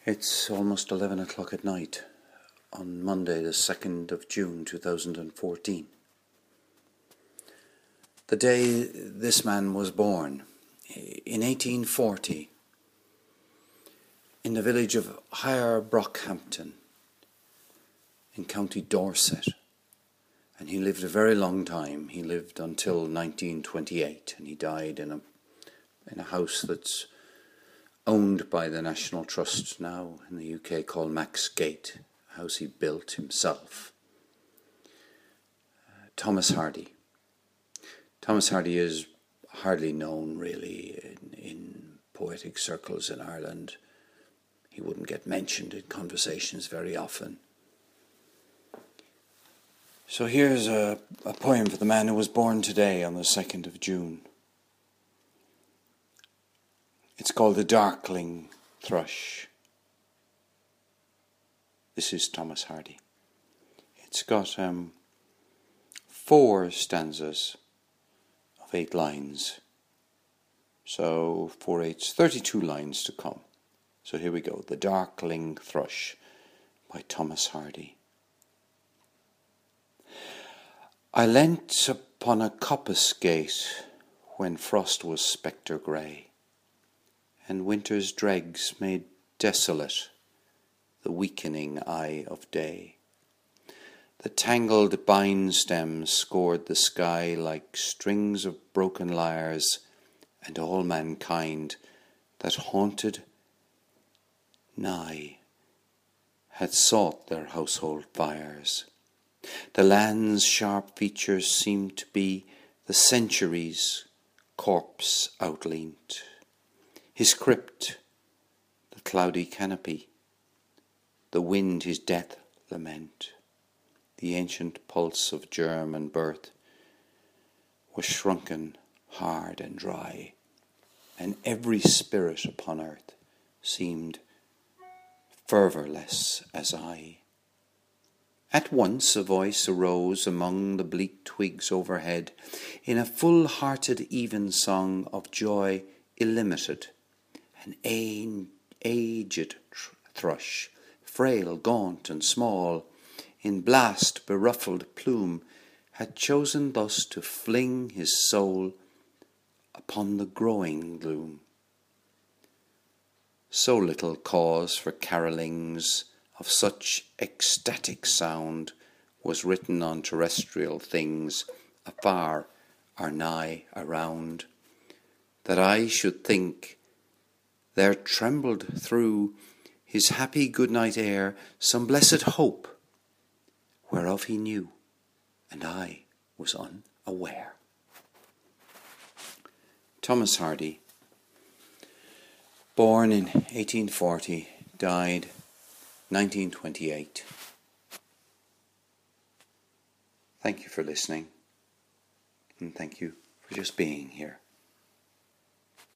It's almost 11 o'clock at night on Monday, the 2nd of June 2014. The day this man was born, in 1840, in the village of Higher Brockhampton in County Dorset. And he lived a very long time. He lived until 1928, and he died in a house that's owned by the National Trust now in the UK, called Max Gate, a house he built himself. Thomas Hardy. Thomas Hardy is hardly known really in poetic circles in Ireland. He wouldn't get mentioned in conversations very often. So here's a poem for the man who was born today on the 2nd of June. It's called The Darkling Thrush. This is Thomas Hardy. It's got 4 stanzas of 8 lines. So 4 8's 32 lines to come. So here we go. The Darkling Thrush by Thomas Hardy. I leant upon a coppice gate when frost was spectre grey, and winter's dregs made desolate the weakening eye of day. The tangled bine stems scored the sky like strings of broken lyres, and all mankind that haunted nigh had sought their household fires. The land's sharp features seemed to be the century's corpse outleant. His crypt, the cloudy canopy, the wind his death lament, the ancient pulse of germ and birth was shrunken, hard and dry, and every spirit upon earth seemed fervourless as I. At once a voice arose among the bleak twigs overhead, in a full-hearted evensong of joy illimited. An aged thrush, frail, gaunt and small, in blast beruffled plume, had chosen thus to fling his soul upon the growing gloom. So little cause for carolings of such ecstatic sound was written on terrestrial things afar or nigh around, that I should think there trembled through his happy good-night air some blessed hope, whereof he knew, and I was unaware. Thomas Hardy, born in 1840, died 1928. Thank you for listening, and thank you for just being here.